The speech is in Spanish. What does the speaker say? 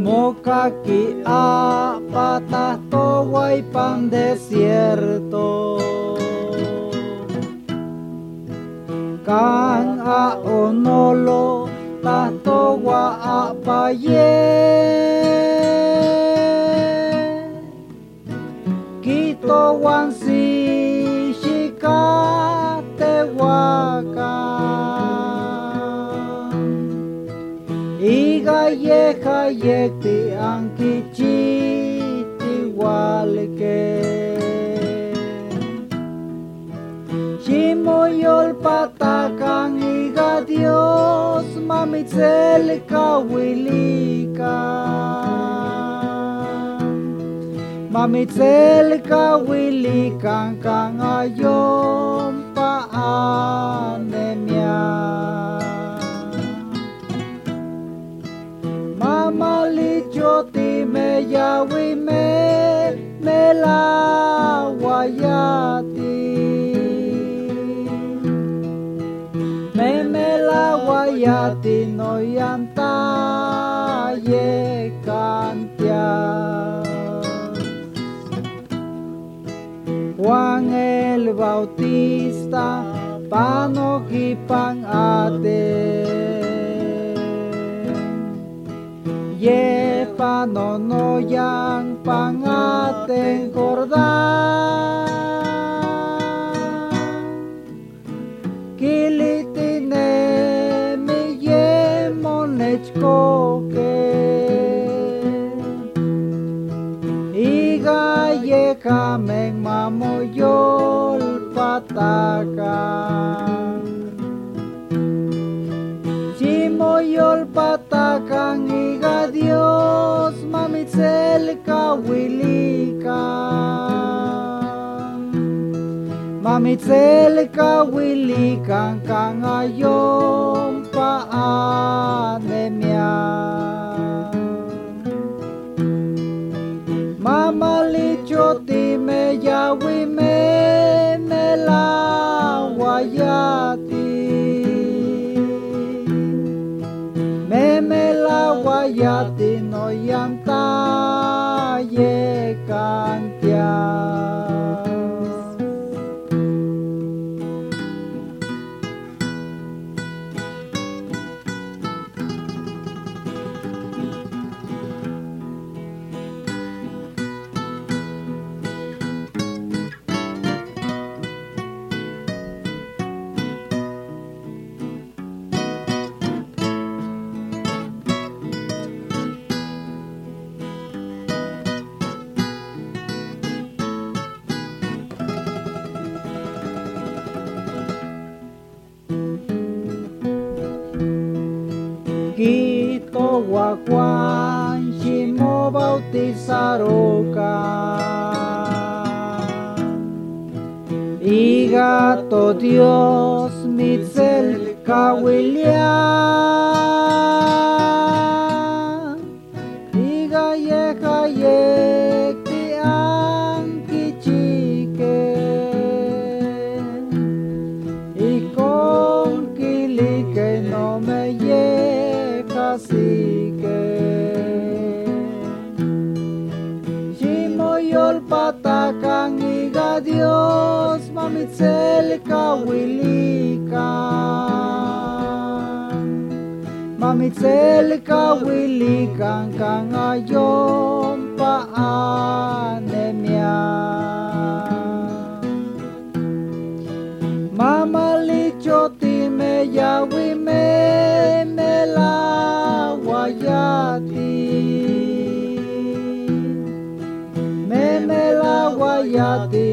Mokaki apata towai pan desierto. Kan a onolo ta towa apaye. Kito wansi shikate waka. Iga yeha yekti ankichiti walke. Shimoyol patakang iga Dios mamitzel kawilika. Mamitzel kawilikan kang ayom paanemya. Mamalichoti me yawi me melawayati. Me melawayati no yanta ye cantia. Juan el Bautista panokipang ate. Ye panonoyang pangateng Jordan. Kilitine mi ye monechkoke. Iga ye kameng mamoyol pataka. Chimoyol patakang iga Dios mamitzel kawilikan. Mamitzel kawilikan kang ayom paanemya. Mamalichoti me yawi me melawayati. Me melawayati no yanta ye cantias. Kito wakwan shimo bautizaroka. Igato Dios mitzel kawilia. Iga yeha yekti ankichike. Ikon kilike no me ye cacique. Shimoyol patakang iga Dios mamitzel kawilikan. Mamitzel kawilikan kang ayom paanemya. Mamalichoti me yawi me melawayati. Me melawayati